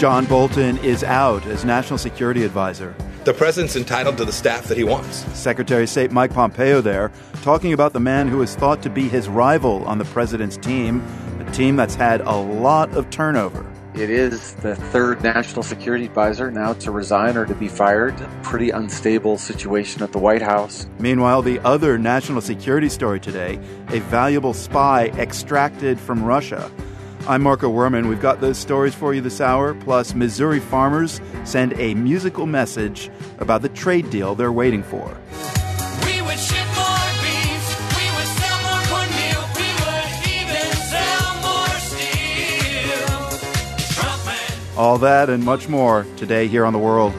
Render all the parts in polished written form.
John Bolton is out as National Security Advisor. The president's entitled to the staff that he wants. Secretary of State Mike Pompeo there, talking about the man who is thought to be his rival on the president's team, a team that's had a lot of turnover. It is the third National Security Advisor now to resign or to be fired. Pretty unstable situation at the White House. Meanwhile, the other national security story today, a valuable spy extracted from Russia. I'm Marco Werman. We've got those stories for you this hour, plus Missouri farmers send a musical message about the trade deal they're waiting for. We would ship more beans, we would sell more cornmeal, we would even sell more steel. Trump man. All that and much more today here on The World.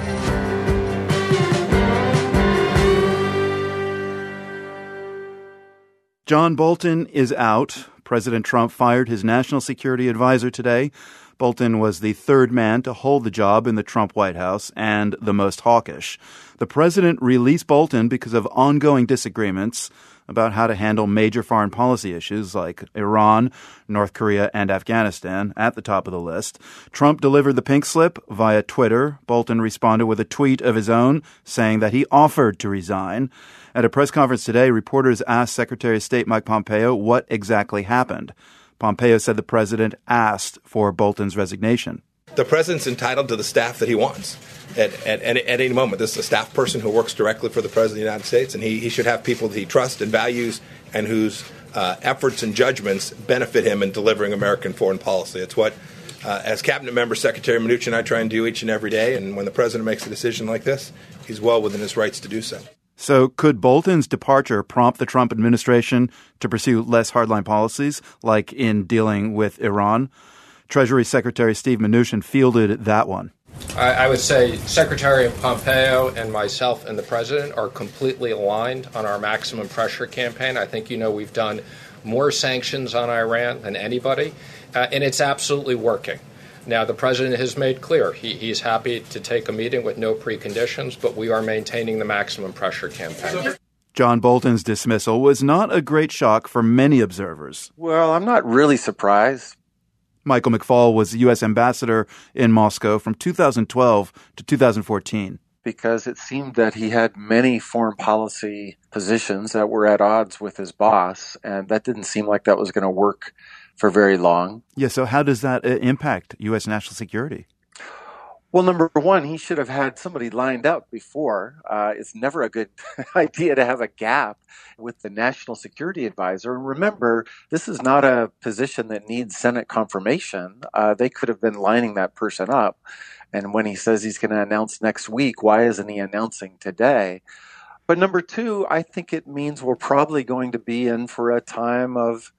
John Bolton is out. President Trump fired his national security advisor today. Bolton was the third man to hold the job in the Trump White House and the most hawkish. The president released Bolton because of ongoing disagreements about how to handle major foreign policy issues like Iran, North Korea, and Afghanistan at the top of the list. Trump delivered the pink slip via Twitter. Bolton responded with a tweet of his own saying that he offered to resign. At a press conference today, reporters asked Secretary of State Mike Pompeo what exactly happened. Pompeo said the president asked for Bolton's resignation. The president's entitled to the staff that he wants at any moment. This is a staff person who works directly for the president of the United States, and he should have people that he trusts and values and whose efforts and judgments benefit him in delivering American foreign policy. It's what, as cabinet member, Secretary Mnuchin and I try and do each and every day, and when the president makes a decision like this, he's well within his rights to do so. So could Bolton's departure prompt the Trump administration to pursue less hardline policies, like in dealing with Iran? Treasury Secretary Steve Mnuchin fielded that one. I would say Secretary Pompeo and myself and the president are completely aligned on our maximum pressure campaign. I think, we've done more sanctions on Iran than anybody, and it's absolutely working. Now, the president has made clear he's happy to take a meeting with no preconditions, but we are maintaining the maximum pressure campaign. John Bolton's dismissal was not a great shock for many observers. Well, I'm not really surprised. Michael McFaul was the U.S. ambassador in Moscow from 2012 to 2014. Because it seemed that he had many foreign policy positions that were at odds with his boss, and that didn't seem like that was going to work for very long. Yeah, so how does that impact U.S. national security? Well, number one, he should have had somebody lined up before. It's never a good idea to have a gap with the national security advisor. And remember, this is not a position that needs Senate confirmation. They could have been lining that person up. And when he says he's going to announce next week, why isn't he announcing today? But number two, I think it means we're probably going to be in for a time of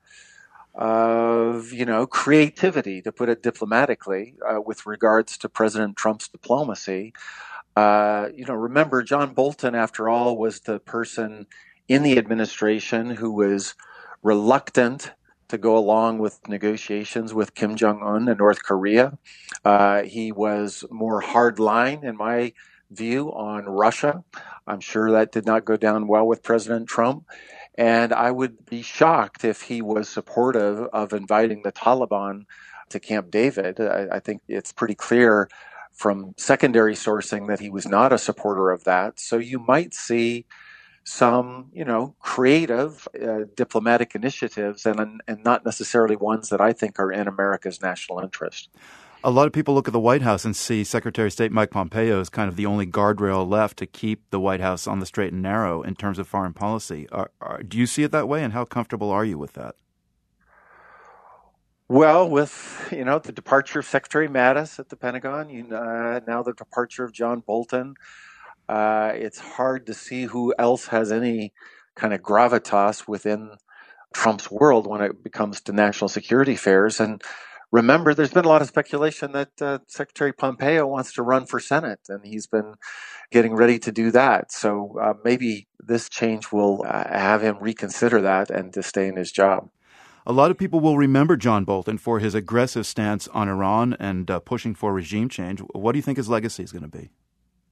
creativity, to put it diplomatically, with regards to President Trump's diplomacy. Remember, John Bolton, after all, was the person in the administration who was reluctant to go along with negotiations with Kim Jong-un and North Korea. He was more hardline, in my view, on Russia. I'm sure that did not go down well with President Trump. And I would be shocked if he was supportive of inviting the Taliban to Camp David. I think it's pretty clear from secondary sourcing that he was not a supporter of that. So you might see some, creative diplomatic initiatives and not necessarily ones that I think are in America's national interest. A lot of people look at the White House and see Secretary of State Mike Pompeo as kind of the only guardrail left to keep the White House on the straight and narrow in terms of foreign policy. Do you see it that way, and how comfortable are you with that? Well, with, the departure of Secretary Mattis at the Pentagon, now the departure of John Bolton, it's hard to see who else has any kind of gravitas within Trump's world when it comes to national security affairs. And remember, there's been a lot of speculation that Secretary Pompeo wants to run for Senate, and he's been getting ready to do that. So maybe this change will have him reconsider that and to stay in his job. A lot of people will remember John Bolton for his aggressive stance on Iran and pushing for regime change. What do you think his legacy is going to be?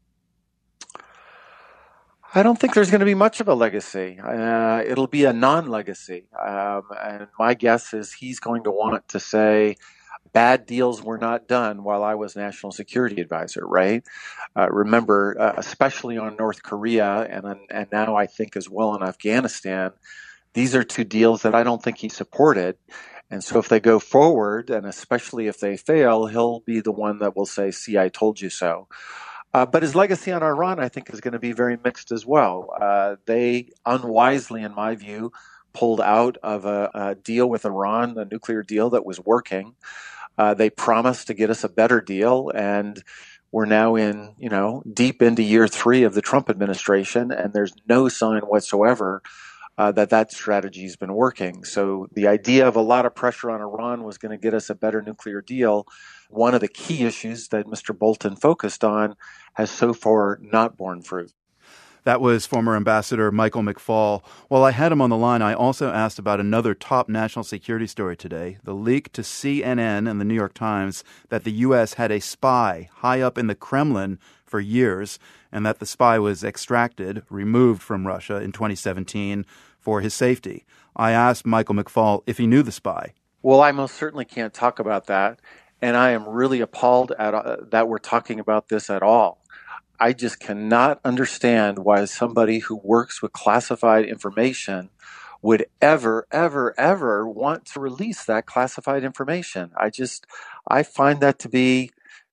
I don't think there's going to be much of a legacy. It'll be a non-legacy. And my guess is he's going to want to say, bad deals were not done while I was national security advisor, right? Remember, especially on North Korea and now I think as well in Afghanistan, these are two deals that I don't think he supported. And so if they go forward, and especially if they fail, he'll be the one that will say, see, I told you so. But his legacy on Iran, I think, is going to be very mixed as well. They unwisely, in my view, pulled out of a deal with Iran, a nuclear deal that was working. They promised to get us a better deal, and we're now deep into year 3 of the Trump administration, and there's no sign whatsoever that strategy has been working. So the idea of a lot of pressure on Iran was going to get us a better nuclear deal. One of the key issues that Mr. Bolton focused on has so far not borne fruit. That was former Ambassador Michael McFaul. While I had him on the line, I also asked about another top national security story today, the leak to CNN and the New York Times that the U.S. had a spy high up in the Kremlin for years, and that the spy was removed from Russia in 2017 for his safety. I asked Michael McFaul if he knew the spy. Well, I most certainly can't talk about that, and I am really appalled that we're talking about this at all. I just cannot understand why somebody who works with classified information would ever want to release that classified information. I find that to be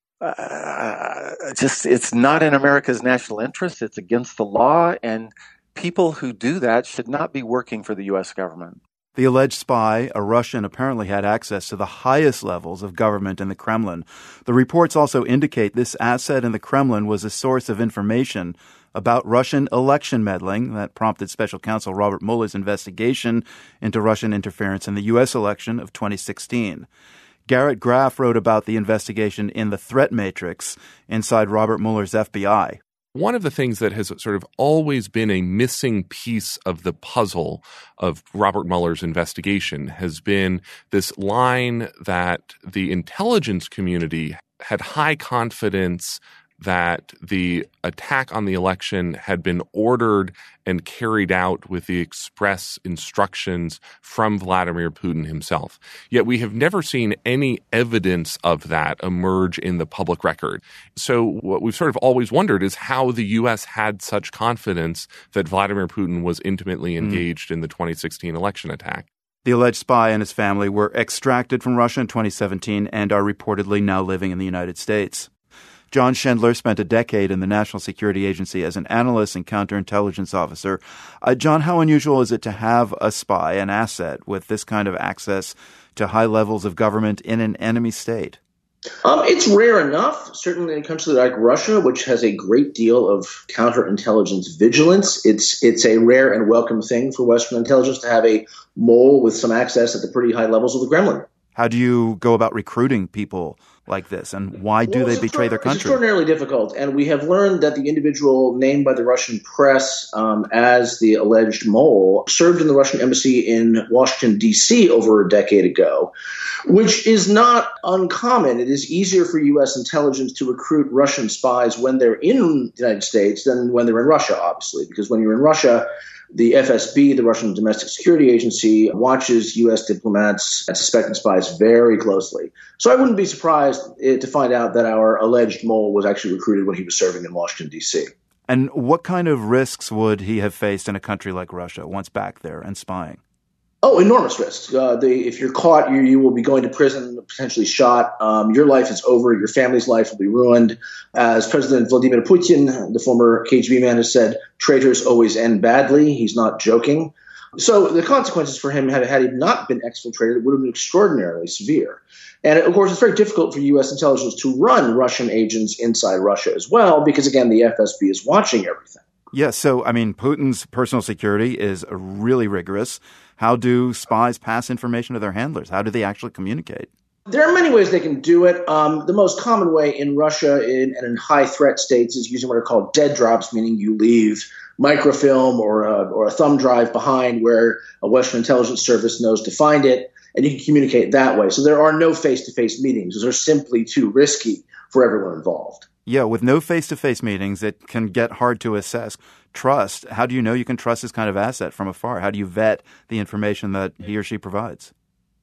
it's not in America's national interest. It's against the law, and people who do that should not be working for the U.S. government. The alleged spy, a Russian, apparently had access to the highest levels of government in the Kremlin. The reports also indicate this asset in the Kremlin was a source of information about Russian election meddling that prompted Special Counsel Robert Mueller's investigation into Russian interference in the U.S. election of 2016. Garrett Graff wrote about the investigation in The Threat Matrix inside Robert Mueller's FBI. One of the things that has sort of always been a missing piece of the puzzle of Robert Mueller's investigation has been this line that the intelligence community had high confidence that the attack on the election had been ordered and carried out with the express instructions from Vladimir Putin himself. Yet we have never seen any evidence of that emerge in the public record. So what we've sort of always wondered is how the U.S. had such confidence that Vladimir Putin was intimately engaged in the 2016 election attack. The alleged spy and his family were extracted from Russia in 2017 and are reportedly now living in the United States. John Schindler spent a decade in the National Security Agency as an analyst and counterintelligence officer. John, how unusual is it to have a spy, an asset, with this kind of access to high levels of government in an enemy state? It's rare enough, certainly in a country like Russia, which has a great deal of counterintelligence vigilance. It's a rare and welcome thing for Western intelligence to have a mole with some access at the pretty high levels of the Kremlin. How do you go about recruiting people like this, and why do they betray their country? It's extraordinarily difficult, and we have learned that the individual named by the Russian press as the alleged mole served in the Russian embassy in Washington, D.C. over a decade ago, which is not uncommon. It is easier for U.S. intelligence to recruit Russian spies when they're in the United States than when they're in Russia, obviously, because when you're in Russia, the FSB, the Russian Domestic Security Agency, watches U.S. diplomats and suspected spies very closely. So I wouldn't be surprised to find out that our alleged mole was actually recruited when he was serving in Washington, D.C. And what kind of risks would he have faced in a country like Russia once back there and spying? Oh, enormous risks. If you're caught, you will be going to prison, potentially shot. Your life is over. Your family's life will be ruined. As President Vladimir Putin, the former KGB man, has said, traitors always end badly. He's not joking. So the consequences for him, had he not been exfiltrated, would have been extraordinarily severe. And, of course, it's very difficult for U.S. intelligence to run Russian agents inside Russia as well, because, again, the FSB is watching everything. Yeah, so, Putin's personal security is really rigorous. How do spies pass information to their handlers? How do they actually communicate? There are many ways they can do it. The most common way in Russia and in high-threat states is using what are called dead drops, meaning you leave microfilm or a thumb drive behind where a Western intelligence service knows to find it, and you can communicate that way. So there are no face-to-face meetings. Those are simply too risky for everyone involved. Yeah, with no face-to-face meetings, it can get hard to assess trust. How do you know you can trust this kind of asset from afar? How do you vet the information that he or she provides?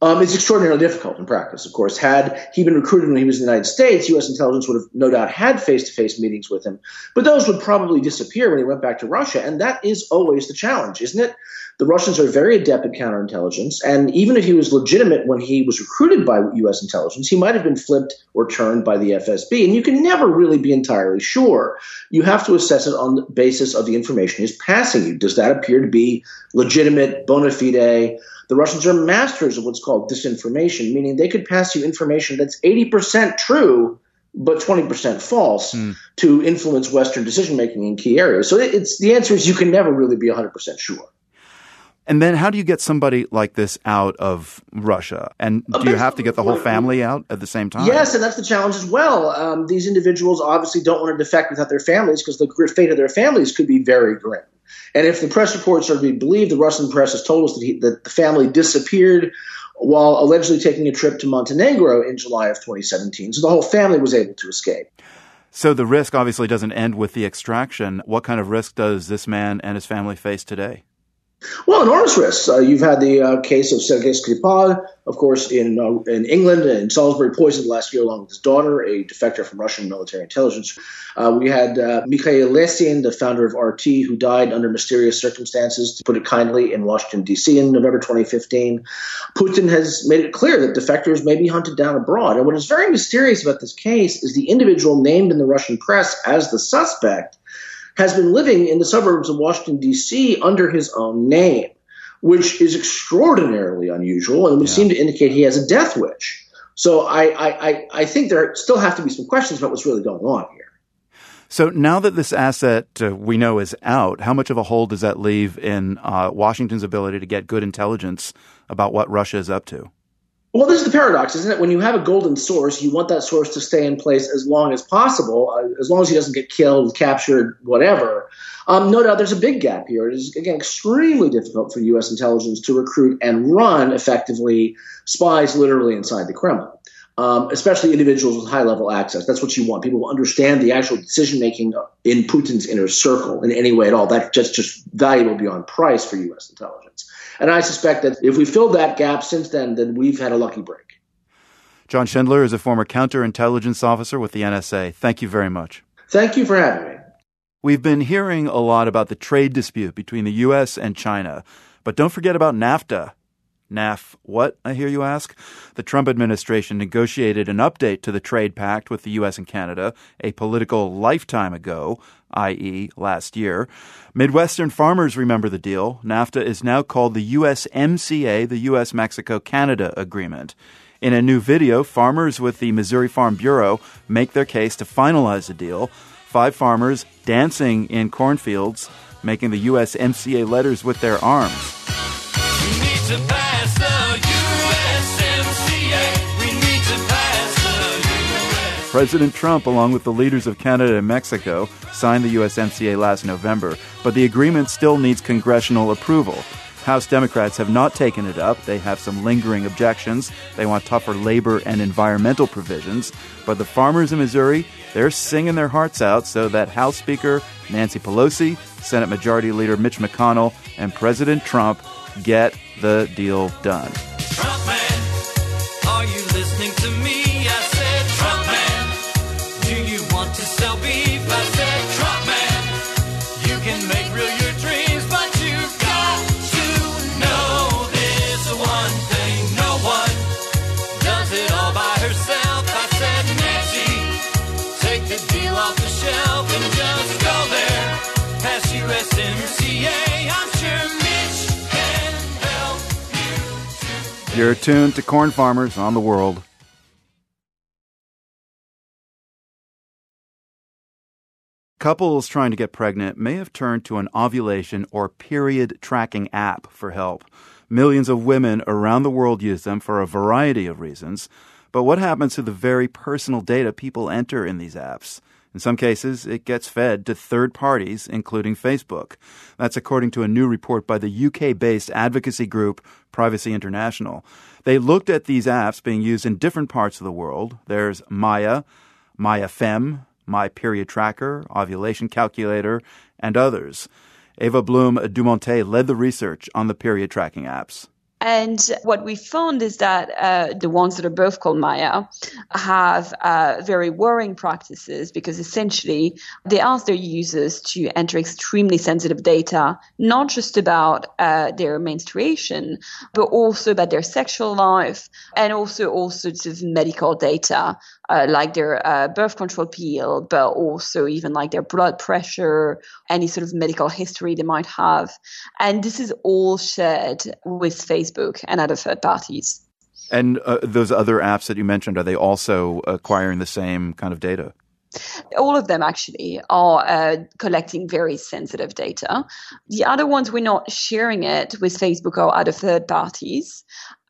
It's extraordinarily difficult in practice, of course. Had he been recruited when he was in the United States, U.S. intelligence would have no doubt had face-to-face meetings with him. But those would probably disappear when he went back to Russia. And that is always the challenge, isn't it? The Russians are very adept at counterintelligence. And even if he was legitimate when he was recruited by U.S. intelligence, he might have been flipped or turned by the FSB. And you can never really be entirely sure. You have to assess it on the basis of the information he's passing you. Does that appear to be legitimate, bona fide? The Russians are masters of what's called disinformation, meaning they could pass you information that's 80% true, but 20% false to influence Western decision-making in key areas. So the answer is you can never really be 100% sure. And then how do you get somebody like this out of Russia? And do you have to get the whole family out at the same time? Yes, and that's the challenge as well. These individuals obviously don't want to defect without their families because the fate of their families could be very grim. And if the press reports are to be believed, the Russian press has told us that the family disappeared while allegedly taking a trip to Montenegro in July of 2017. So the whole family was able to escape. So the risk obviously doesn't end with the extraction. What kind of risk does this man and his family face today? Well, enormous risks. You've had the case of Sergei Skripal, of course, in England, in Salisbury, poisoned last year along with his daughter, a defector from Russian military intelligence. We had Mikhail Lesin, the founder of RT, who died under mysterious circumstances, to put it kindly, in Washington, D.C. in November 2015. Putin has made it clear that defectors may be hunted down abroad. And what is very mysterious about this case is the individual named in the Russian press as the suspect has been living in the suburbs of Washington, D.C. under his own name, which is extraordinarily unusual and would seem to indicate he has a death wish. So I think there still have to be some questions about what's really going on here. So now that this asset we know is out, how much of a hole does that leave in Washington's ability to get good intelligence about what Russia is up to? Well, this is the paradox, isn't it? When you have a golden source, you want that source to stay in place as long as possible, as long as he doesn't get killed, captured, whatever. No doubt there's a big gap here. It is, again, extremely difficult for U.S. intelligence to recruit and run effectively spies literally inside the Kremlin, especially individuals with high-level access. That's what you want. People who understand the actual decision-making in Putin's inner circle in any way at all. That's just valuable beyond price for U.S. intelligence. And I suspect that if we filled that gap since then we've had a lucky break. John Schindler is a former counterintelligence officer with the NSA. Thank you very much. Thank you for having me. We've been hearing a lot about the trade dispute between the U.S. and China, but don't forget about NAFTA. NAF what, I hear you ask? The Trump administration negotiated an update to the trade pact with the U.S. and Canada a political lifetime ago, i.e. last year. Midwestern farmers remember the deal. NAFTA is now called the USMCA, the U.S.-Mexico-Canada Agreement. In a new video, farmers with the Missouri Farm Bureau make their case to finalize the deal. 5 farmers dancing in cornfields, making the USMCA letters with their arms. We need to pass the USMCA. We need to pass the USMCA. President Trump, along with the leaders of Canada and Mexico, signed the USMCA last November, but the agreement still needs congressional approval. House Democrats have not taken it up. They have some lingering objections. They want tougher labor and environmental provisions. But the farmers in Missouri, they're singing their hearts out so that House Speaker Nancy Pelosi, Senate Majority Leader Mitch McConnell, and President Trump get the deal done. Trump man, are you listening to me? I said, Trump man, do you want to sell beef? I said, Trump man, you can make real your dreams, but you've got to know this one thing. No one does it all by herself. I said, Nancy, take the deal off the shelf and just go there. Pass USMCA, I'm sure Mitch can help you too. You're tuned to Corn Farmers on the World. Couples trying to get pregnant may have turned to an ovulation or period tracking app for help. Millions of women around the world use them for a variety of reasons. But what happens to the very personal data people enter in these apps? In some cases, it gets fed to third parties, including Facebook. That's according to a new report by the UK-based advocacy group Privacy International. They looked at these apps being used in different parts of the world. There's Maya, MayaFem, My Period Tracker, Ovulation Calculator, and others. Eva Bloom Dumonte led the research on the period tracking apps. And what we found is that the ones that are both called Maya have very worrying practices because essentially they ask their users to enter extremely sensitive data, not just about their menstruation, but also about their sexual life and also all sorts of medical data, like their birth control pill, but also even like their blood pressure, any sort of medical history they might have. And this is all shared with Facebook and other third parties. And those other apps that you mentioned, are they also acquiring the same kind of data? All of them actually are collecting very sensitive data. The other ones, we're not sharing it with Facebook or other third parties.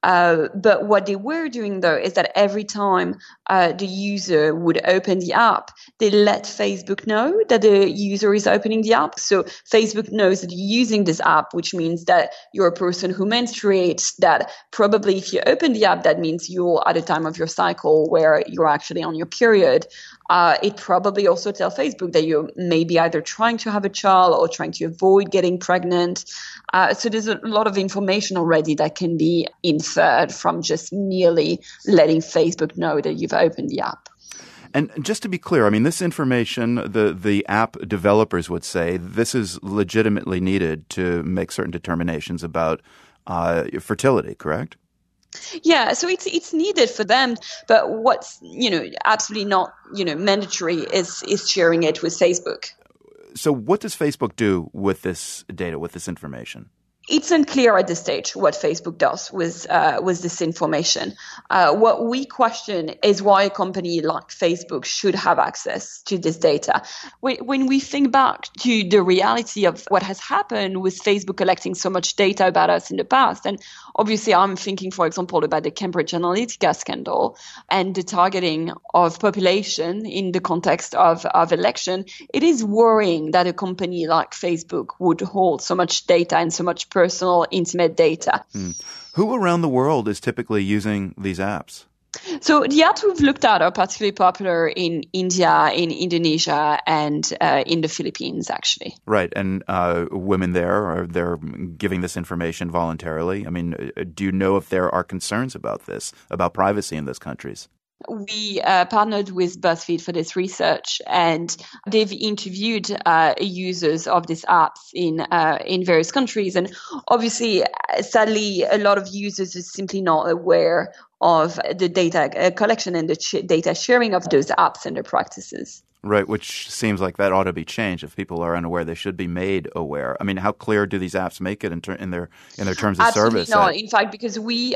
But what they were doing, though, is that every time the user would open the app, they let Facebook know that the user is opening the app. So Facebook knows that you're using this app, which means that you're a person who menstruates, that probably if you open the app, that means you're at a time of your cycle where you're actually on your period. It probably also tells Facebook that you're maybe either trying to have a child or trying to avoid getting pregnant. So there's a lot of information already that can be inferred from just merely letting Facebook know that you've opened the app. And just to be clear, I mean, this information, the app developers would say this is legitimately needed to make certain determinations about fertility, correct? Yeah, so it's needed for them, but what's absolutely not mandatory is sharing it with Facebook. So what does Facebook do with this data, with this information? It's unclear at this stage what Facebook does with this information. What we question is why a company like Facebook should have access to this data. When we think back to the reality of what has happened with Facebook collecting so much data about us in the past, and obviously I'm thinking, for example, about the Cambridge Analytica scandal and the targeting of population in the context of election, it is worrying that a company like Facebook would hold so much data and so much personal, intimate data. Who around the world is typically using these apps? So the apps we've looked at are particularly popular in India, in Indonesia, and in the Philippines, actually. Right. And women there, they're giving this information voluntarily. I mean, do you know if there are concerns about this, about privacy in those countries? We partnered with BuzzFeed for this research, and they've interviewed users of these apps in various countries. And obviously, sadly, a lot of users are simply not aware of the data collection and the data sharing of those apps and their practices. Right, which seems like that ought to be changed. If people are unaware, they should be made aware. I mean, how clear do these apps make it in their terms of service? Absolutely not. In fact, because we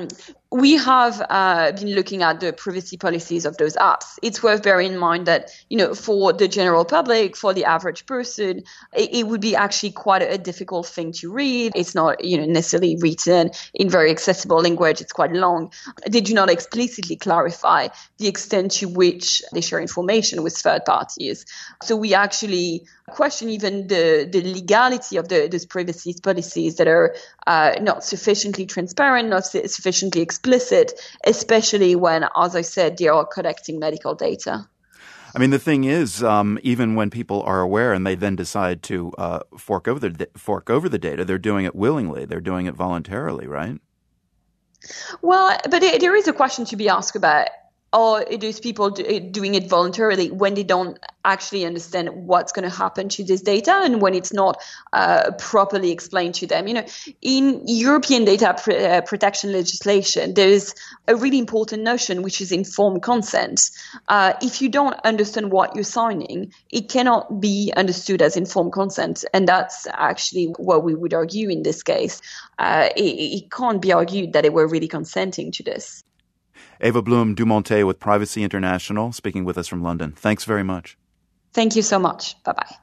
have been looking at the privacy policies of those apps. It's worth bearing in mind that, for the general public, for the average person, it would be actually quite a difficult thing to read. It's not, necessarily written in very accessible language. It's quite long. They do not explicitly clarify the extent to which they share information with third parties. So we actually question even the legality of those privacy policies that are not sufficiently transparent, not sufficiently explicit, especially when, as I said, they are collecting medical data. I mean, the thing is, even when people are aware and they then decide to fork over the data, they're doing it willingly. They're doing it voluntarily, right? Well, but there is a question to be asked about, are those people doing it voluntarily when they don't actually understand what's going to happen to this data and when it's not properly explained to them? In European data protection legislation, there is a really important notion, which is informed consent. If you don't understand what you're signing, it cannot be understood as informed consent. And that's actually what we would argue in this case. It can't be argued that they were really consenting to this. Eva Bloom-Dumontet with Privacy International, speaking with us from London. Thanks very much. Thank you so much. Bye-bye.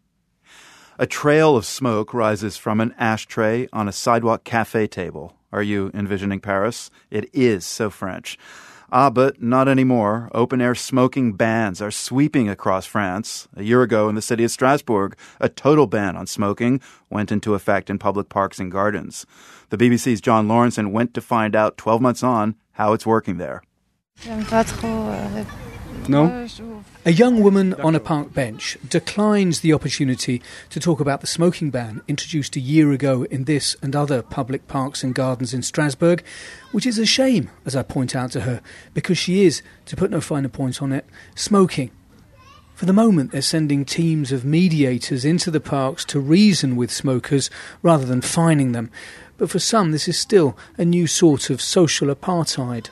A trail of smoke rises from an ashtray on a sidewalk cafe table. Are you envisioning Paris? It is so French. But not anymore. Open-air smoking bans are sweeping across France. A year ago in the city of Strasbourg, a total ban on smoking went into effect in public parks and gardens. The BBC's John Lawrenson went to find out 12 months on how it's working there. J'aime pas trop No? A young woman on a park bench declines the opportunity to talk about the smoking ban introduced a year ago in this and other public parks and gardens in Strasbourg, which is a shame, as I point out to her, because she is, to put no finer point on it, smoking. For the moment, they're sending teams of mediators into the parks to reason with smokers rather than fining them. But for some, this is still a new sort of social apartheid.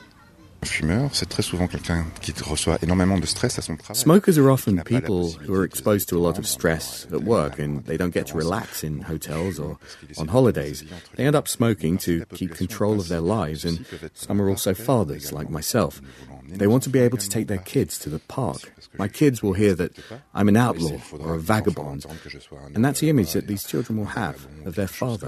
Smokers are often people who are exposed to a lot of stress at work and they don't get to relax in hotels or on holidays. They end up smoking to keep control of their lives, and some are also fathers, like myself. They want to be able to take their kids to the park. My kids will hear that I'm an outlaw or a vagabond, and that's the image that these children will have of their father.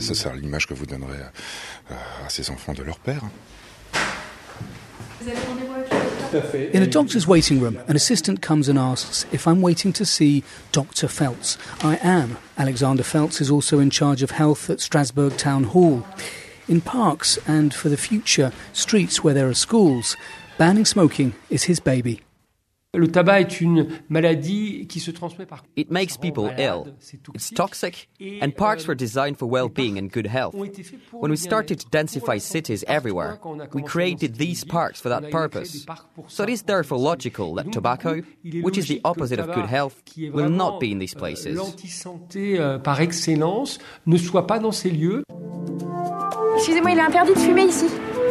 In a doctor's waiting room, an assistant comes and asks if I'm waiting to see Dr. Feltz. I am. Alexander Feltz is also in charge of health at Strasbourg Town Hall. In parks and, for the future, streets where there are schools, banning smoking is his baby. It makes people ill. It's toxic, and parks were designed for well-being and good health. When we started to densify cities everywhere, we created these parks for that purpose. So it is therefore logical that tobacco, which is the opposite of good health, will not be in these places. Excusez-moi, il est interdit de fumer ici.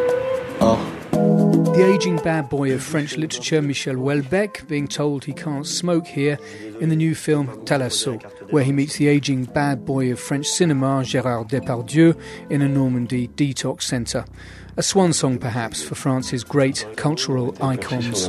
The ageing bad boy of French literature, Michel Houellebecq, being told he can't smoke here in the new film Thalasso, where he meets the ageing bad boy of French cinema, Gérard Depardieu, in a Normandy detox centre. A swan song, perhaps, for France's great cultural icons.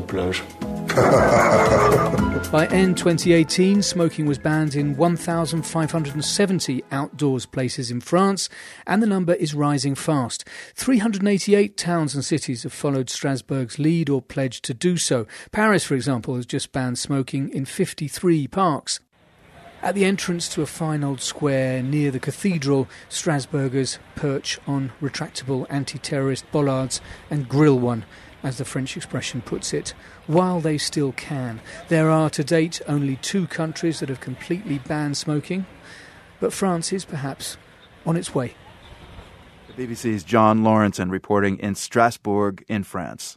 By end 2018, smoking was banned in 1,570 outdoors places in France, and the number is rising fast. 388 towns and cities have followed Strasbourg's lead or pledged to do so. Paris, for example, has just banned smoking in 53 parks. At the entrance to a fine old square near the cathedral, Strasbourgers perch on retractable anti-terrorist bollards and grill one, as the French expression puts it, while they still can. There are to date only 2 countries that have completely banned smoking, but France is perhaps on its way. The BBC's John Lawrenson reporting in Strasbourg in France.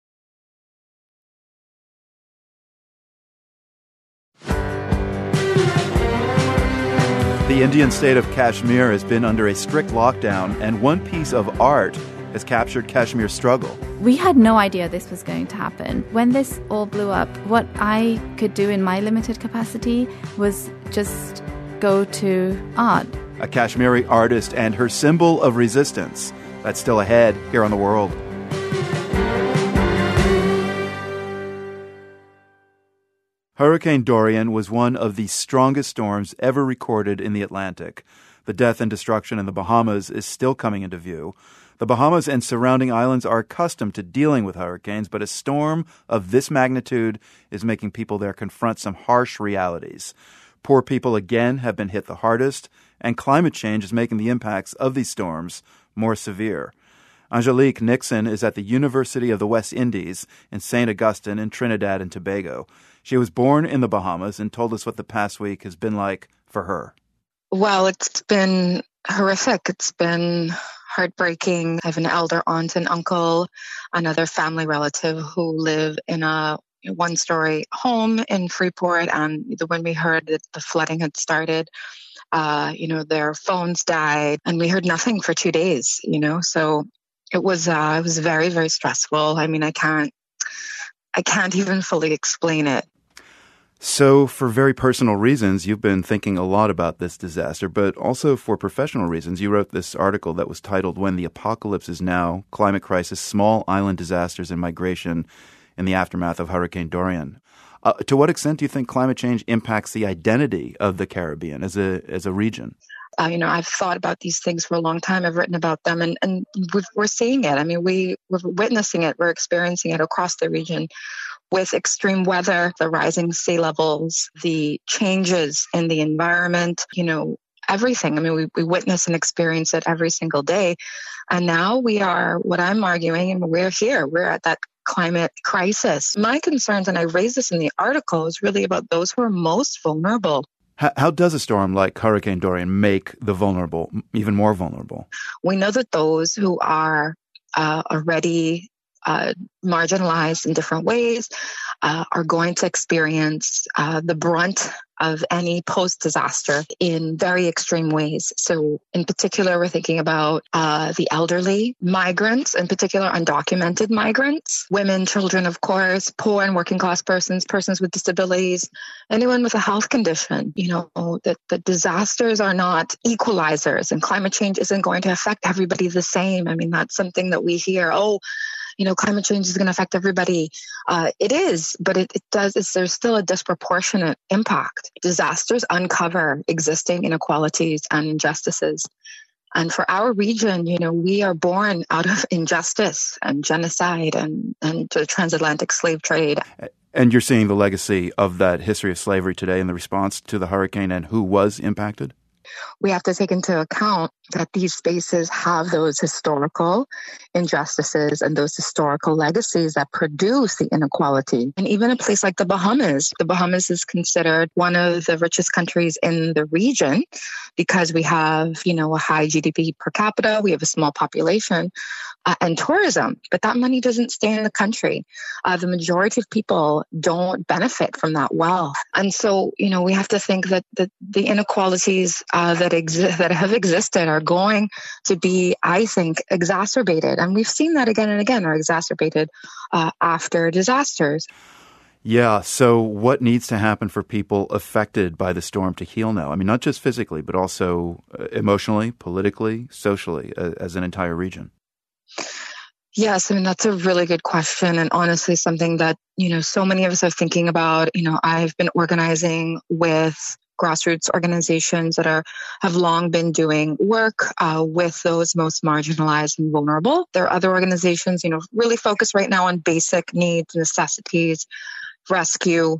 The Indian state of Kashmir has been under a strict lockdown, and one piece of art has captured Kashmir's struggle. We had no idea this was going to happen. When this all blew up, what I could do in my limited capacity was just go to art. A Kashmiri artist and her symbol of resistance. That's still ahead here on The World. Hurricane Dorian was one of the strongest storms ever recorded in the Atlantic. The death and destruction in the Bahamas is still coming into view. The Bahamas and surrounding islands are accustomed to dealing with hurricanes, but a storm of this magnitude is making people there confront some harsh realities. Poor people again have been hit the hardest, and climate change is making the impacts of these storms more severe. Angelique Nixon is at the University of the West Indies in St. Augustine in Trinidad and Tobago. She was born in the Bahamas and told us what the past week has been like for her. Well, it's been horrific. It's been heartbreaking. I have an elder aunt and uncle, another family relative who live in a one-story home in Freeport. And when we heard that the flooding had started, their phones died, and we heard nothing for 2 days. So it was very, very stressful. I mean, I can't even fully explain it. So for very personal reasons, you've been thinking a lot about this disaster, but also for professional reasons. You wrote this article that was titled When the Apocalypse is Now, Climate Crisis, Small Island Disasters and Migration in the Aftermath of Hurricane Dorian. To what extent do you think climate change impacts the identity of the Caribbean as a region? I've thought about these things for a long time. I've written about them, and we're seeing it. I mean, we're witnessing it. We're experiencing it across the region with extreme weather, the rising sea levels, the changes in the environment. everything. I mean, we witness and experience it every single day. And now we are, what I'm arguing, and we're here, we're at that climate crisis. My concerns, and I raised this in the article, is really about those who are most vulnerable. How does a storm like Hurricane Dorian make the vulnerable even more vulnerable? We know that those who are already marginalized in different ways are going to experience the brunt of any post-disaster in very extreme ways. So in particular, we're thinking about the elderly, migrants, in particular undocumented migrants, women, children, of course, poor and working class persons, persons with disabilities, anyone with a health condition. You know, that the disasters are not equalizers, and climate change isn't going to affect everybody the same. I mean, that's something that we hear, climate change is going to affect everybody. It is, but it does. There's still a disproportionate impact. Disasters uncover existing inequalities and injustices. And for our region, we are born out of injustice and genocide and the transatlantic slave trade. And you're seeing the legacy of that history of slavery today in the response to the hurricane and who was impacted? We have to take into account that these spaces have those historical injustices and those historical legacies that produce the inequality. And even a place like the Bahamas is considered one of the richest countries in the region because we have, a high GDP per capita, we have a small population, and tourism. But that money doesn't stay in the country. The majority of people don't benefit from that wealth. And so, we have to think that the inequalities that have existed are going to be, I think, exacerbated. And we've seen that again and again are exacerbated after disasters. Yeah. So what needs to happen for people affected by the storm to heal now? I mean, not just physically, but also emotionally, politically, socially, as an entire region. Yes, I mean, that's a really good question. And honestly, something that, so many of us are thinking about. I've been organizing with grassroots organizations that have long been doing work with those most marginalized and vulnerable. There are other organizations, really focused right now on basic needs, necessities, rescue,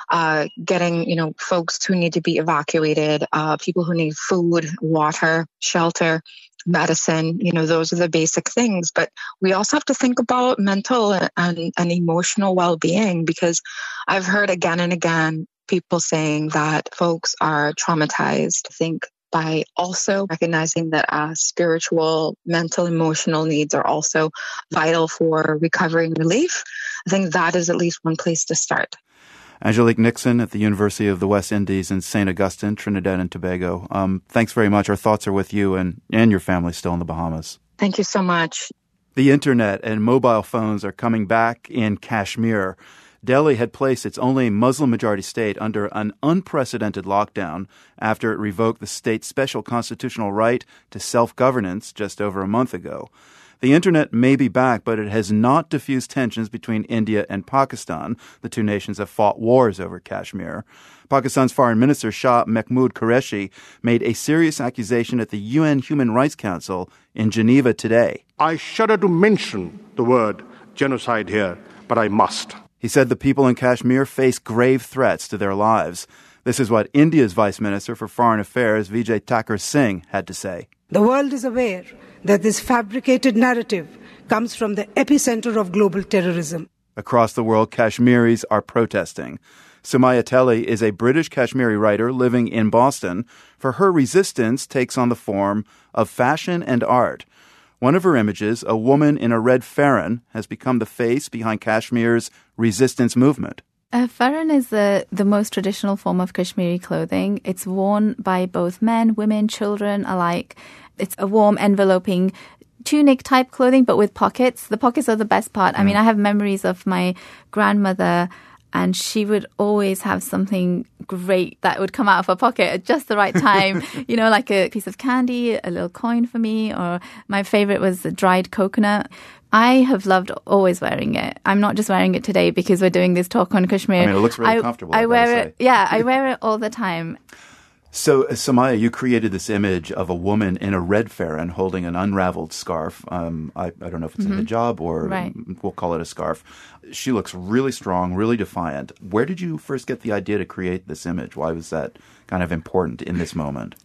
getting, folks who need to be evacuated, people who need food, water, shelter, medicine, those are the basic things. But we also have to think about mental and emotional well-being, because I've heard again and again people saying that folks are traumatized. I think by also recognizing that spiritual, mental, emotional needs are also vital for recovery and relief, I think that is at least one place to start. Angelique Nixon at the University of the West Indies in St. Augustine, Trinidad and Tobago. Thanks very much. Our thoughts are with you and your family still in the Bahamas. Thank you so much. The internet and mobile phones are coming back in Kashmir. Delhi had placed its only Muslim-majority state under an unprecedented lockdown after it revoked the state's special constitutional right to self-governance just over a month ago. The internet may be back, but it has not diffused tensions between India and Pakistan. The two nations have fought wars over Kashmir. Pakistan's Foreign Minister Shah Mahmood Qureshi made a serious accusation at the UN Human Rights Council in Geneva today. I shudder to mention the word genocide here, but I must. He said the people in Kashmir face grave threats to their lives. This is what India's Vice Minister for Foreign Affairs, Vijay Thakur Singh, had to say. The world is aware that this fabricated narrative comes from the epicenter of global terrorism. Across the world, Kashmiris are protesting. Sumaya Telly is a British Kashmiri writer living in Boston. For her, resistance takes on the form of fashion and art. One of her images, a woman in a red farran, has become the face behind Kashmir's resistance movement. A farran is the most traditional form of Kashmiri clothing. It's worn by both men, women, children alike. It's a warm, enveloping tunic-type clothing, but with pockets. The pockets are the best part. I mean, I have memories of my grandmother, and she would always have something great that would come out of her pocket at just the right time. Like a piece of candy, a little coin for me, or my favorite was the dried coconut. I have loved always wearing it. I'm not just wearing it today because we're doing this talk on Kashmir. I mean, it looks really comfortable. I wear it. Yeah, I wear it all the time. So, Sumaya, you created this image of a woman in a red farran holding an unraveled scarf. I don't know if it's a hijab or we'll call it a scarf. She looks really strong, really defiant. Where did you first get the idea to create this image? Why was that kind of important in this moment?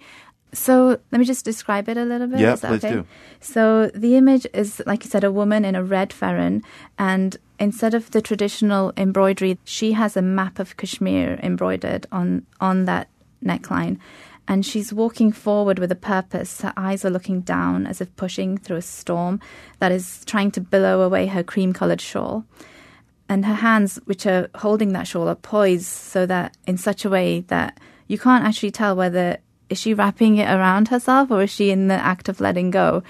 So let me just describe it a little bit. Yeah, Is that please okay? do. So the image is, like you said, a woman in a red farron, and instead of the traditional embroidery, she has a map of Kashmir embroidered on that neckline. And she's walking forward with a purpose. Her eyes are looking down as if pushing through a storm that is trying to billow away her cream-coloured shawl. And her hands, which are holding that shawl, are poised so that in such a way that you can't actually tell whether is she wrapping it around herself or is she in the act of letting go.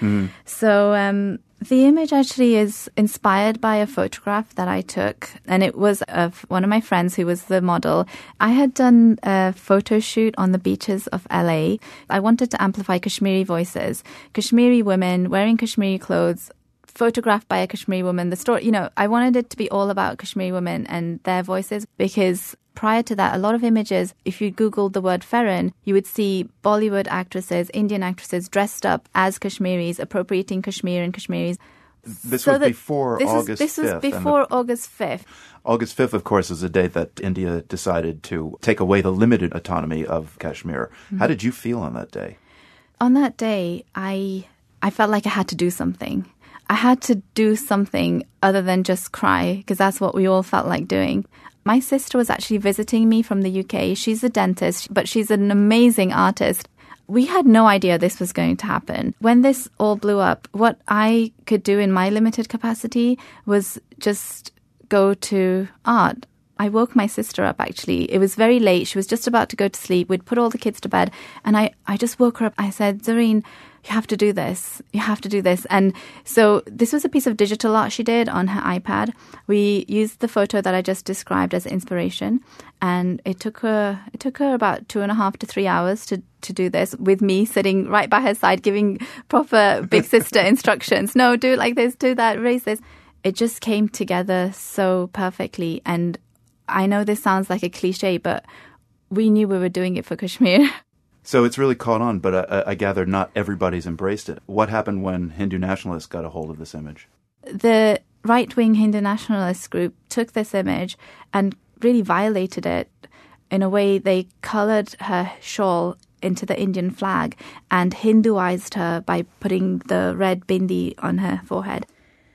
So the image actually is inspired by a photograph that I took, and it was of one of my friends who was the model. I had done a photo shoot on the beaches of LA. I wanted to amplify Kashmiri voices, Kashmiri women wearing Kashmiri clothes, photographed by a Kashmiri woman. The story, I wanted it to be all about Kashmiri women and their voices, because prior to that, a lot of images, if you Googled the word farron, you would see Bollywood actresses, Indian actresses dressed up as Kashmiris, appropriating Kashmir and Kashmiris. This was before August 5th. This was before August 5th. August 5th, of course, is the date that India decided to take away the limited autonomy of Kashmir. How did you feel on that day? On that day, I felt like I had to do something. I had to do something other than just cry, because that's what we all felt like doing. My sister was actually visiting me from the UK. She's a dentist, but she's an amazing artist. We had no idea this was going to happen. When this all blew up, what I could do in my limited capacity was just go to art. I woke my sister up, actually. It was very late. She was just about to go to sleep. We'd put all the kids to bed. And I just woke her up. I said, Zareen, you have to do this. You have to do this. And so this was a piece of digital art she did on her iPad. We used the photo that I just described as inspiration. And it took her about 2.5 to 3 hours to do this, with me sitting right by her side, giving proper big sister instructions. No, do it like this, do that, raise this. It just came together so perfectly. And I know this sounds like a cliche, but we knew we were doing it for Kashmir. So it's really caught on, but I gather not everybody's embraced it. What happened when Hindu nationalists got a hold of this image? The right-wing Hindu nationalist group took this image and really violated it. In a way, they coloured her shawl into the Indian flag and Hinduized her by putting the red bindi on her forehead.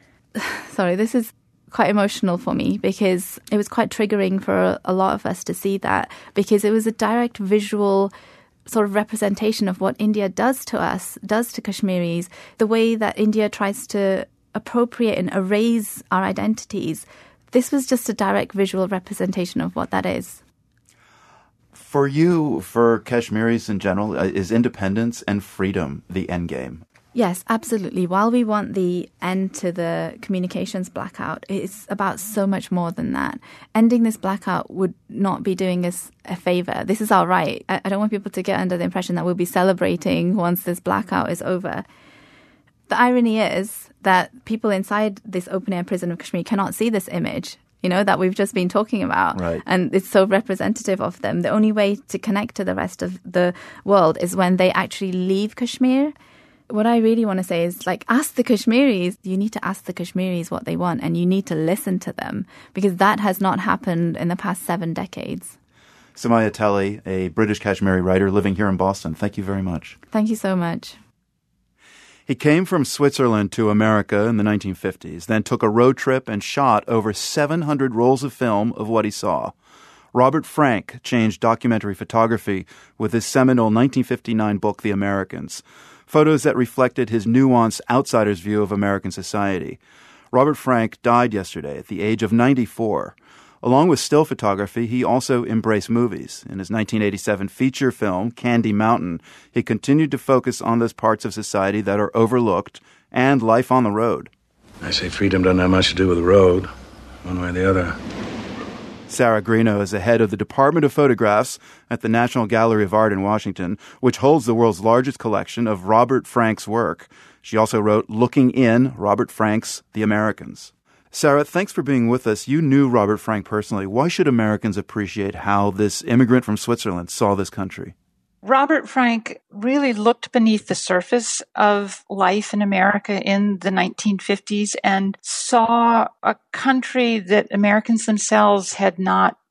Sorry, this is quite emotional for me, because it was quite triggering for a lot of us to see that, because it was a direct visual sort of representation of what India does to us, does to Kashmiris, the way that India tries to appropriate and erase our identities. This was just a direct visual representation of what that is. For you, for Kashmiris in general, is independence and freedom the end game? Yes, absolutely. While we want the end to the communications blackout, it's about so much more than that. Ending this blackout would not be doing us a favor. This is our right. I don't want people to get under the impression that we'll be celebrating once this blackout is over. The irony is that people inside this open-air prison of Kashmir cannot see this image, that we've just been talking about. Right. And it's so representative of them. The only way to connect to the rest of the world is when they actually leave Kashmir. What I really want to say is, ask the Kashmiris. You need to ask the Kashmiris what they want, and you need to listen to them, because that has not happened in the past 7 decades. Soumaya Talley, a British Kashmiri writer living here in Boston, thank you very much. Thank you so much. He came from Switzerland to America in the 1950s, then took a road trip and shot over 700 rolls of film of what he saw. Robert Frank changed documentary photography with his seminal 1959 book, The Americans, photos that reflected his nuanced outsider's view of American society. Robert Frank died yesterday at the age of 94. Along with still photography, he also embraced movies. In his 1987 feature film, Candy Mountain, he continued to focus on those parts of society that are overlooked and life on the road. I say freedom doesn't have much to do with the road, one way or the other. Sarah Greeno is the head of the Department of Photographs at the National Gallery of Art in Washington, which holds the world's largest collection of Robert Frank's work. She also wrote Looking In, Robert Frank's The Americans. Sarah, thanks for being with us. You knew Robert Frank personally. Why should Americans appreciate how this immigrant from Switzerland saw this country? Robert Frank really looked beneath the surface of life in America in the 1950s and saw a country that Americans themselves had not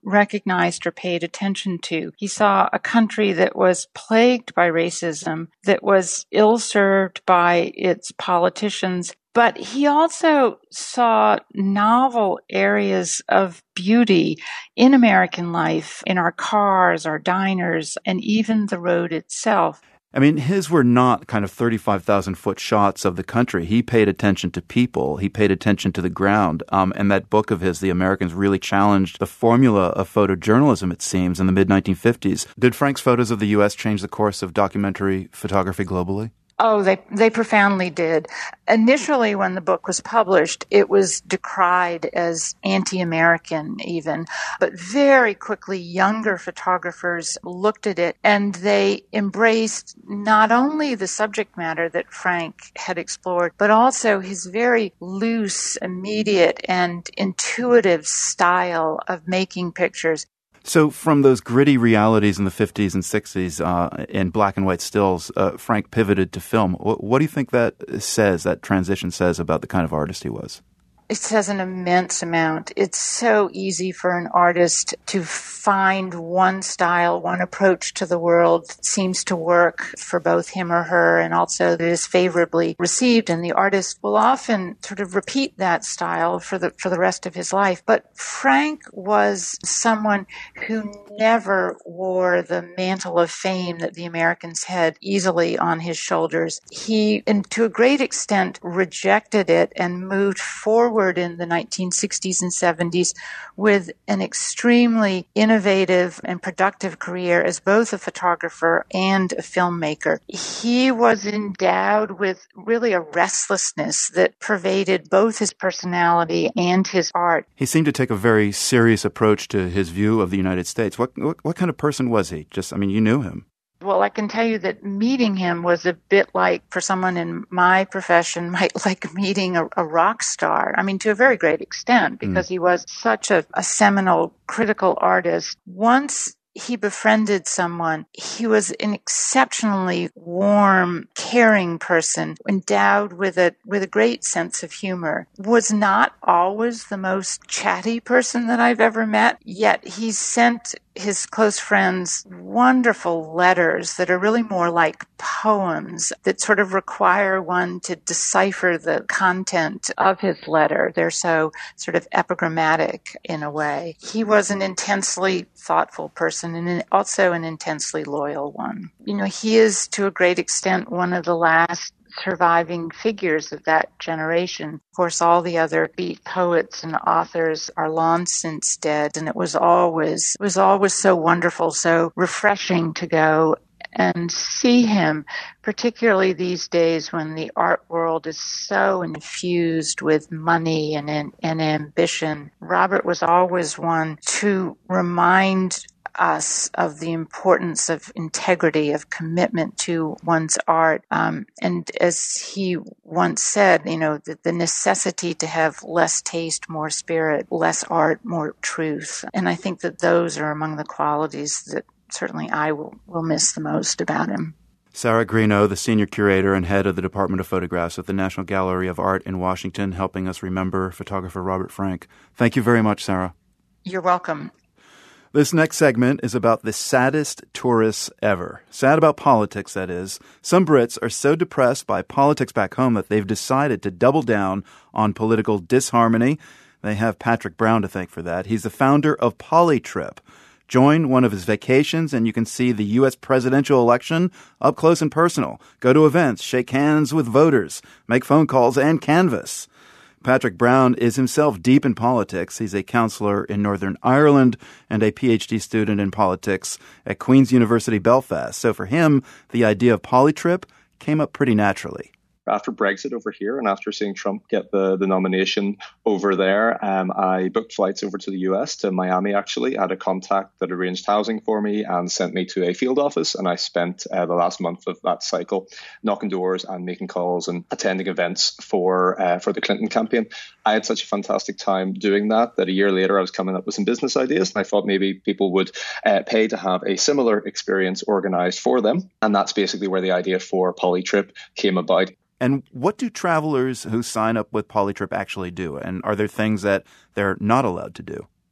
recognized or paid attention to. He saw a country that was plagued by racism, that was ill-served by its politicians, but he also saw novel areas of beauty in American life, in our cars, our diners, and even the road itself. I mean, his were not kind of 35,000-foot shots of the country. He paid attention to people. He paid attention to the ground. And that book of his, The Americans, really challenged the formula of photojournalism, it seems, in the mid-1950s. Did Frank's photos of the U.S. change the course of documentary photography globally? Oh, they profoundly did. Initially, when the book was published, it was decried as anti-American even. But very quickly, younger photographers looked at it and they embraced not only the subject matter that Frank had explored, but also his very loose, immediate, and intuitive style of making pictures. So from those gritty realities in the 50s and 60s in black and white stills, Frank pivoted to film. What do you think that says, that transition says about the kind of artist he was? It says an immense amount. It's so easy for an artist to find one style, one approach to the world that seems to work for both him or her, and also that is favorably received. And the artist will often sort of repeat that style for the rest of his life. But Frank was someone who never wore the mantle of fame that the Americans had easily on his shoulders. He, and to a great extent, rejected it and moved forward in the 1960s and 70s with an extremely innovative and productive career as both a photographer and a filmmaker. He was endowed with really a restlessness that pervaded both his personality and his art. He seemed to take a very serious approach to his view of the United States. What kind of person was he? You knew him. Well, I can tell you that meeting him was a bit like, for someone in my profession, like meeting a rock star. I mean, to a very great extent, because he was such a seminal, critical artist. Once he befriended someone, he was an exceptionally warm, caring person, endowed with a great sense of humor. Was not always the most chatty person that I've ever met, yet he sent his close friends wonderful letters that are really more like poems that sort of require one to decipher the content of his letter. They're so sort of epigrammatic in a way. He was an intensely thoughtful person and also an intensely loyal one. You know, he is to a great extent one of the last surviving figures of that generation. Of course, all the other beat poets and authors are long since dead, and it was always so wonderful, so refreshing to go and see him, particularly these days when the art world is so infused with money and ambition. Robert was always one to remind us of the importance of integrity, of commitment to one's art. And as he once said, you know, the necessity to have less taste, more spirit, less art, more truth. And I think that those are among the qualities that certainly I will miss the most about him. Sarah Greenough, the senior curator and head of the Department of Photographs at the National Gallery of Art in Washington, helping us remember photographer Robert Frank. Thank you very much, Sarah. You're welcome. This next segment is about the saddest tourists ever. Sad about politics, that is. Some Brits are so depressed by politics back home that they've decided to double down on political disharmony. They have Patrick Brown to thank for that. He's the founder of Polytrip. Join one of his vacations and you can see the U.S. presidential election up close and personal. Go to events, shake hands with voters, make phone calls, and canvass. Patrick Brown is himself deep in politics. He's a counselor in Northern Ireland and a PhD student in politics at Queen's University Belfast. So for him, the idea of Polytrip came up pretty naturally. After Brexit over here and after seeing Trump get the nomination over there, I booked flights over to the US, to Miami actually. I had a contact that arranged housing for me and sent me to a field office. And I spent the last month of that cycle knocking doors and making calls and attending events for the Clinton campaign. I had such a fantastic time doing that a year later I was coming up with some business ideas. And I thought maybe people would pay to have a similar experience organized for them. And that's basically where the idea for Polytrip came about. And what do travelers who sign up with Polytrip actually do? And are there things that they're not allowed to do?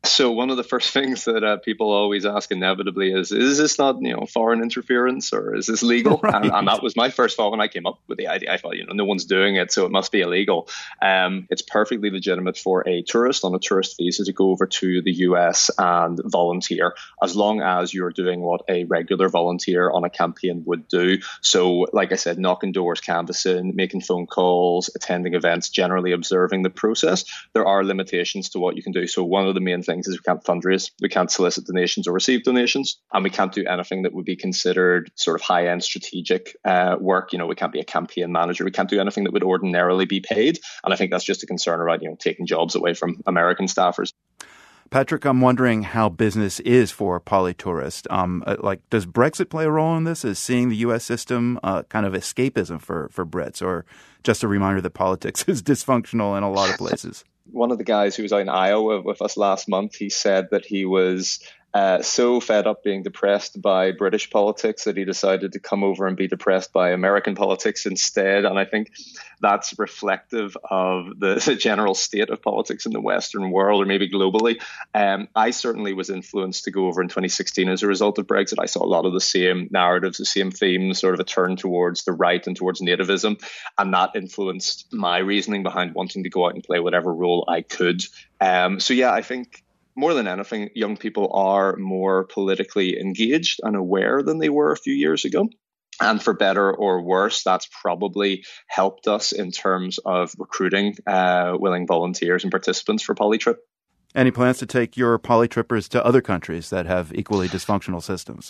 So one of the first things that people always ask inevitably is this not, foreign interference, or is this legal? Right. And that was my first thought when I came up with the idea. I thought, no one's doing it, so it must be illegal. It's perfectly legitimate for a tourist on a tourist visa to go over to the US and volunteer, as long as you're doing what a regular volunteer on a campaign would do. So, like I said, knocking doors, canvassing, making phone calls, attending events, generally observing the process. There are limitations to what you can do. So one of the main things is we can't fundraise, we can't solicit donations or receive donations, and we can't do anything that would be considered sort of high-end strategic work. We can't be a campaign manager. We can't do anything that would ordinarily be paid. And I think that's just a concern around, taking jobs away from American staffers. Patrick, I'm wondering how business is for polytourists. Does Brexit play a role in this? Is seeing the U.S. system kind of escapism for Brits, or just a reminder that politics is dysfunctional in a lot of places? One of the guys who was out in Iowa with us last month, he said that he was so fed up being depressed by British politics that he decided to come over and be depressed by American politics instead. And I think that's reflective of the general state of politics in the Western world, or maybe globally. I certainly was influenced to go over in 2016 as a result of Brexit. I saw a lot of the same narratives, the same themes, sort of a turn towards the right and towards nativism. And that influenced my reasoning behind wanting to go out and play whatever role I could. I think more than anything, young people are more politically engaged and aware than they were a few years ago. And for better or worse, that's probably helped us in terms of recruiting willing volunteers and participants for Polytrip. Any plans to take your Polytrippers to other countries that have equally dysfunctional systems?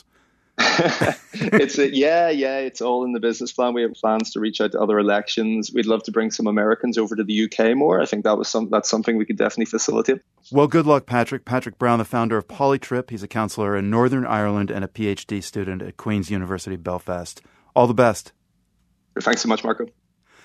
It's all in the business plan. We have plans to reach out to other elections. We'd love to bring some Americans over to the UK more. I think that's something we could definitely facilitate. Well, good luck, Patrick. Patrick Brown, the founder of Polytrip. He's a counselor in Northern Ireland and a PhD student at Queen's University Belfast. All the best. Thanks so much, Marco.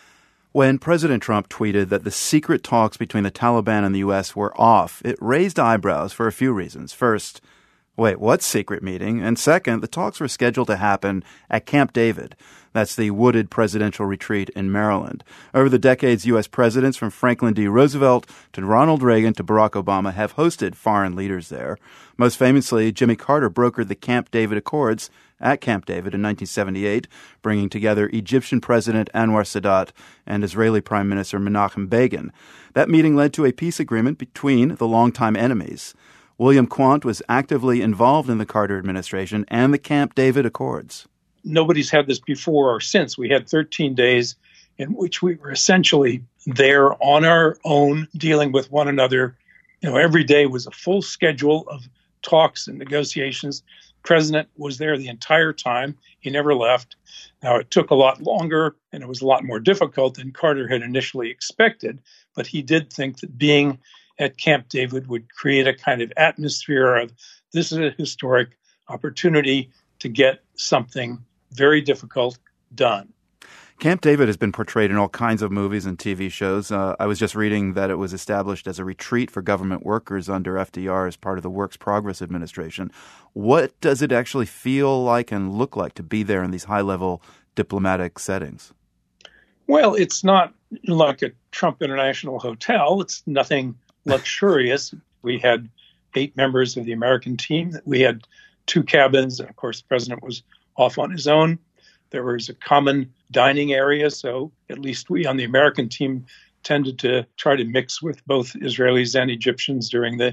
When President Trump tweeted that the secret talks between the Taliban and the U.S. were off, it raised eyebrows for a few reasons. First, wait, what secret meeting? And second, the talks were scheduled to happen at Camp David. That's the wooded presidential retreat in Maryland. Over the decades, U.S. presidents from Franklin D. Roosevelt to Ronald Reagan to Barack Obama have hosted foreign leaders there. Most famously, Jimmy Carter brokered the Camp David Accords at Camp David in 1978, bringing together Egyptian President Anwar Sadat and Israeli Prime Minister Menachem Begin. That meeting led to a peace agreement between the longtime enemies. William Quandt was actively involved in the Carter administration and the Camp David Accords. Nobody's had this before or since. We had 13 days in which we were essentially there on our own, dealing with one another. Every day was a full schedule of talks and negotiations. The president was there the entire time. He never left. Now, it took a lot longer and it was a lot more difficult than Carter had initially expected, but he did think that being at Camp David would create a kind of atmosphere of this is a historic opportunity to get something very difficult done. Camp David has been portrayed in all kinds of movies and TV shows. I was just reading that it was established as a retreat for government workers under FDR as part of the Works Progress Administration. What does it actually feel like and look like to be there in these high-level diplomatic settings? Well, it's not like a Trump International Hotel. It's nothing luxurious. We had 8 members of the American team. We had 2 cabins. And of course, the president was off on his own. There was a common dining area. So at least we on the American team tended to try to mix with both Israelis and Egyptians during the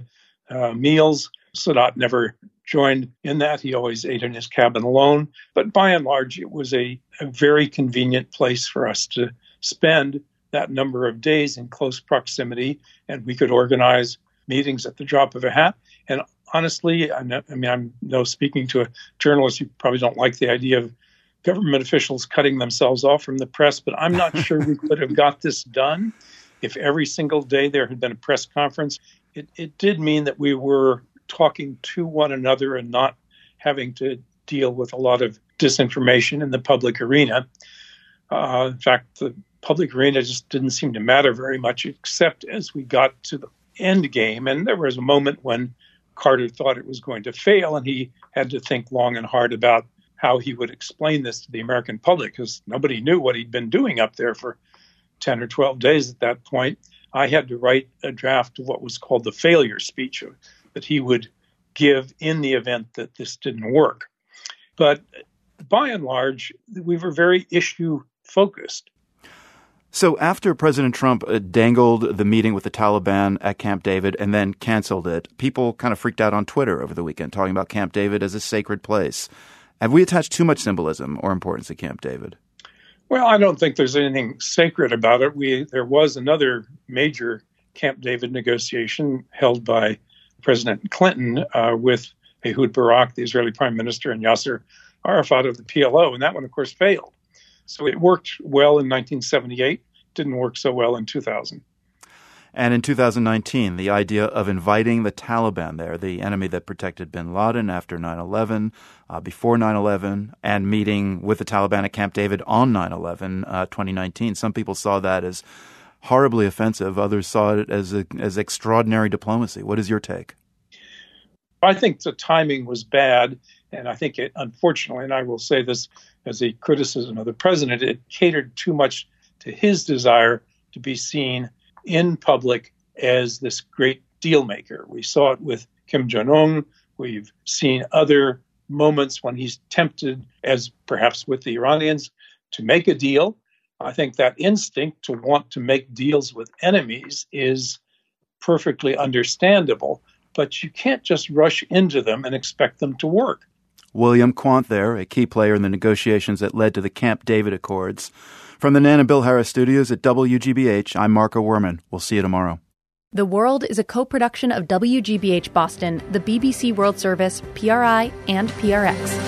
meals. Sadat never joined in that. He always ate in his cabin alone. But by and large, it was a very convenient place for us to spend that number of days in close proximity, and we could organize meetings at the drop of a hat. And honestly, I'm speaking to a journalist, you probably don't like the idea of government officials cutting themselves off from the press, but I'm not sure we could have got this done if every single day there had been a press conference. It did mean that we were talking to one another and not having to deal with a lot of disinformation in the public arena. In fact, the public arena just didn't seem to matter very much, except as we got to the end game. And there was a moment when Carter thought it was going to fail, and he had to think long and hard about how he would explain this to the American public, because nobody knew what he'd been doing up there for 10 or 12 days at that point. I had to write a draft of what was called the failure speech, that he would give in the event that this didn't work. But by and large, we were very issue-focused. So after President Trump dangled the meeting with the Taliban at Camp David and then canceled it, people kind of freaked out on Twitter over the weekend, talking about Camp David as a sacred place. Have we attached too much symbolism or importance to Camp David? Well, I don't think there's anything sacred about it. There was another major Camp David negotiation held by President Clinton with Ehud Barak, the Israeli Prime Minister, and Yasser Arafat of the PLO, and that one, of course, failed. So it worked well in 1978, didn't work so well in 2000. And in 2019, the idea of inviting the Taliban there, the enemy that protected bin Laden after 9/11, before 9/11, and meeting with the Taliban at Camp David on 9/11, 2019. Some people saw that as horribly offensive. Others saw it as extraordinary diplomacy. What is your take? I think the timing was bad, and I think it, unfortunately, and I will say this as a criticism of the president, it catered too much to his desire to be seen in public as this great deal maker. We saw it with Kim Jong-un. We've seen other moments when he's tempted, as perhaps with the Iranians, to make a deal. I think that instinct to want to make deals with enemies is perfectly understandable, but you can't just rush into them and expect them to work. William Quandt there, a key player in the negotiations that led to the Camp David Accords. From the Nan and Bill Harris studios at WGBH, I'm Marco Werman. We'll see you tomorrow. The World is a co-production of WGBH Boston, the BBC World Service, PRI, and PRX.